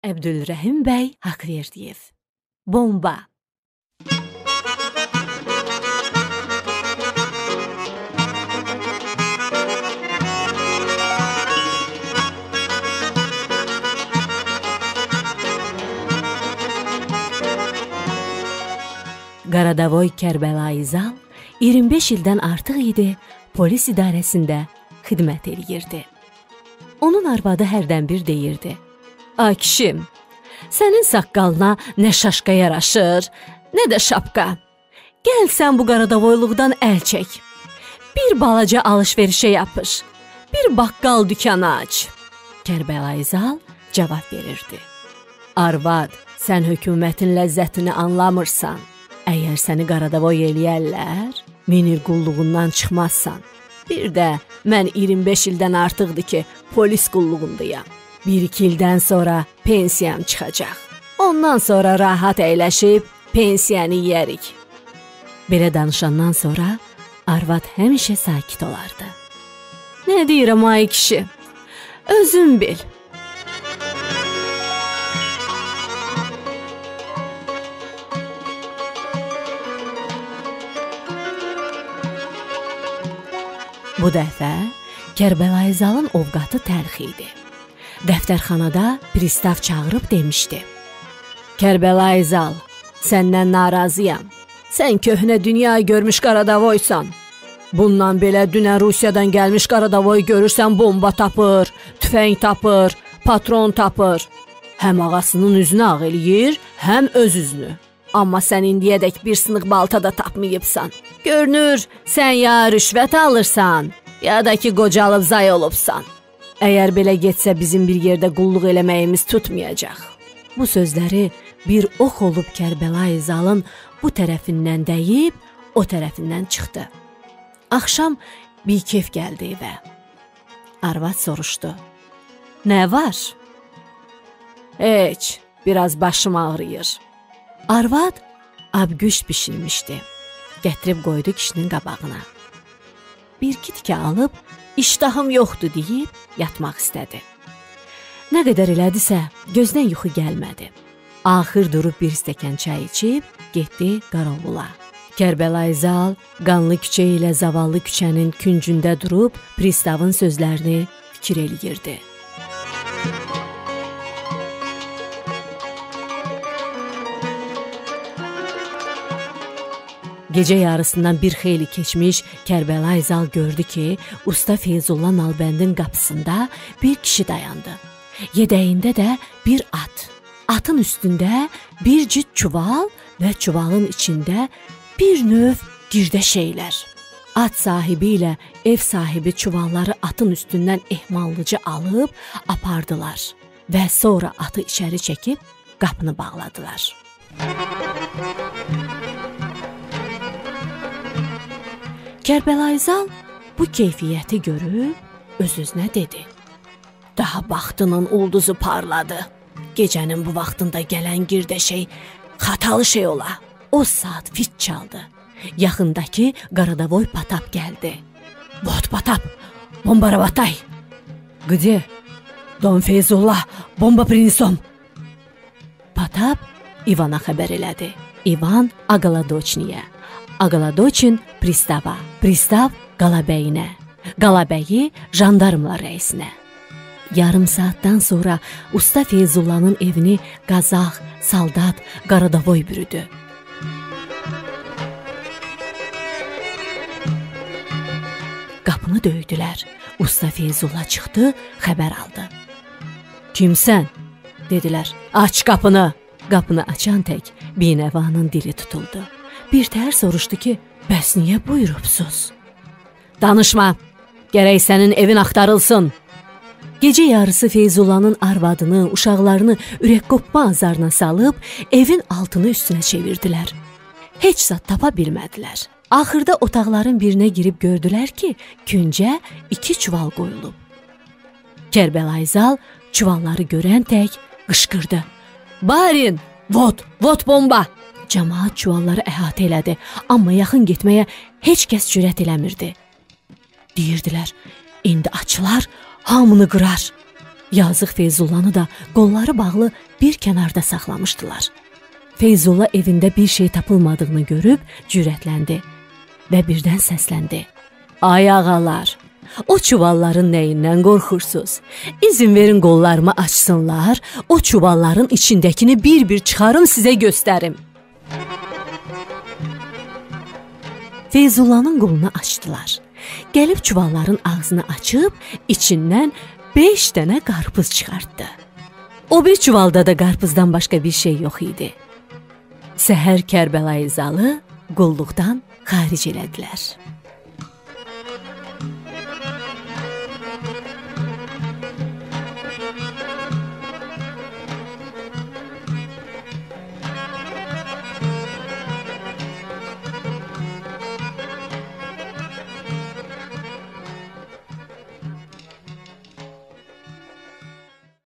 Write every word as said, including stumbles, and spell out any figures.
Əbdülrəhim bəy Haqverdiyev. Bomba. Qaradavoy Kərbəlayı Zal iyirmi beş ildən artıq idi polis idarəsində xidmət eləyirdi. Onun arvadı hərdən bir deyirdi: "Ay kişim, sənin saqqalına nə şaşqa yaraşır, nə də şapka. Gəl sən bu qaradavoyluqdan əl çək. Bir balaca alış-verişə yapış, bir baqqal dükanı aç." Kərbəlayı Zal cavab verirdi: "Arvad, sən hökumətin ləzzətini anlamırsan. Əgər səni qaradavoy eləyərlər, minir qulluğundan çıxmazsan. Bir də mən iyirmi beş ildən artıqdır ki, polis qulluğundayam. Bir-iki ildən sonra pensiyam çıxacaq. Ondan sonra rahat əyləşib pensiyanı yeyərik." Belə danışandan sonra arvad həmişə sakit olardı. "Nə deyirəm ay kişi, özün bil." Bu dəfə Kərbəlayı Zalın ovqatı təlx idi. Dəftərxanada pristav çağırıb demişdi: "Kərbəlayı Zal, səndən narazıyam. Sən köhnə dünya görmüş qaradavoysan. Bundan belə dünən Rusiyadan gəlmiş qaradavoy görürsən bomba tapır, tüfəng tapır, patron tapır. Həm ağasının üzünü ağ eləyir, həm öz üzünü. Amma sən indiyədək bir sınıq balta da tapmayıbsan. Görünür, sən ya rüşvət alırsan, ya da ki qocalıb zay olubsan. Əgər belə getsə bizim bir yerdə qulluq eləməyimiz tutmayacaq." Bu sözləri bir ox olub Kərbəlayı Zalın bu tərəfindən dəyib, o tərəfindən çıxdı. Axşam bikef gəldi evə. Arvad soruşdu: "Nə var?" "Heç, biraz başım ağrıyır." Arvad abgüş bişirmişdi. Gətirib qoydu kişinin qabağına. Bir-iki tikə alıb, "İştahım yoxdur" deyib yatmaq istədi. Nə qədər elədisə, gözünə yuxu gəlmədi. Axır durub bir stəkan çay içib, getdi Qaravula. Kərbəlayı Zal qanlı küçə ilə zavallı küçənin küncündə durub pristavın sözlərini fikir eləyirdi. Gecə yarısından bir xeyli keçmiş Kərbəlayı Zal gördü ki, Usta Feyzulla Nalbəndin qapısında bir kişi dayandı. Yedəyində də bir at. Atın üstündə bir cüt çuval və çuvalın içində bir növ girdə şeylər. At sahibi ilə ev sahibi çuvalları atın üstündən ehmallıca alıb apardılar və sonra atı içəri çəkib qapını bağladılar. Kərbəlayı Zal bu keyfiyyəti görüb öz-özünə dedi: "Daha baxtının ulduzu parladı. Gecənin bu vaxtında gələn girdə şey xatalı şey ola." O saat fit çaldı. Yaxındakı qaradavoy Patap gəldi. "Vot Patap, bomba ravatay." "Где? Don Feyzullah, bomba принесом." Patap İvana xəbər elədi. İvan Aqaladoçniyə, Aqaladoçin pristava, pristav Qalabəyinə, Qalabəyi jandarmlar rəisinə. Yarım saatdan sonra Usta Feyzullanın evini qazaq, saldat, qaradavoy bürüdü. Qapını döydülər. Usta Feyzulla çıxdı, xəbər aldı. "Kimsən?" dedilər. "Aç qapını." Qapını açan tək binəvanın dili tutuldu. Bir təhər soruşdu ki, "Bəs niyə buyurubsuz?" "Danışma, gərək sənin evin axtarılsın." Gecə yarısı Feyzullanın arvadını, uşaqlarını ürək qopma azarına salıb evin altını üstünə çevirdilər. Heç zat tapa bilmədilər. Axırda otaqların birinə girib gördülər ki, küncə iki çuval qoyulub. Kərbəlayı Zal çuvalları görən tək qışqırdı: "Barin, vot, vot bomba!" Camaat çuvalları əhatə elədi, amma yaxın getməyə heç kəs cürət eləmirdi. Deyirdilər: "İndi açılar, hamını qırar." Yazıq Feyzullanı da qolları bağlı bir kənarda saxlamışdılar. Feyzulla evində bir şey tapılmadığını görüb cürətləndi və birdən səsləndi. Ay ağalar, o çuvalların nəyindən qorxursuz? İzin verin qollarımı açsınlar, o çuvalların içindəkini bir-bir çıxarım sizə göstərim. Feyzullanın qolunu açdılar. Gəlib çuvalların ağzını açıb, içindən beş dənə qarpız çıxartdı. O bir çuvalda da qarpızdan başqa bir şey yox idi. Səhər Kərbəlayı Zalı qulluqdan xaric elədilər.